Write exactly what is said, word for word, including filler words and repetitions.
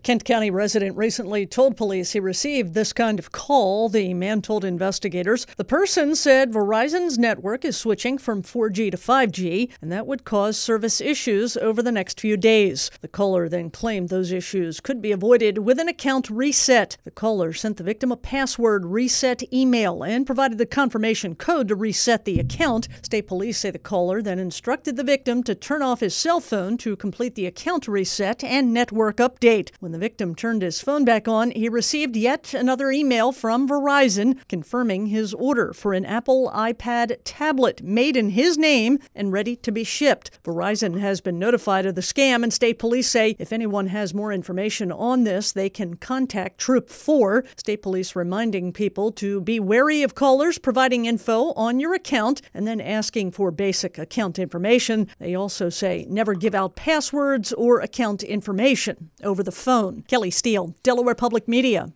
Kent County resident recently told police he received this kind of call. The man told investigators the person said Verizon's network is switching from four G to five G, and that would cause service issues over the next few days. The caller then claimed those issues could be avoided with an account reset. The caller sent the victim a password reset email and provided the confirmation code to reset the account. State police say the caller then instructed the victim to turn off his cell phone to complete the account reset and network update. When the victim turned his phone back on, he received yet another email from Verizon confirming his order for an Apple iPad tablet made in his name and ready to be shipped. Verizon has been notified of the scam, and state police say if anyone has more information on this, they can contact Troop four. State police reminding people to be wary of callers providing info on your account and then asking for basic account information. They also say never give out passwords or account information over the phone. Kelly Steele, Delaware Public Media.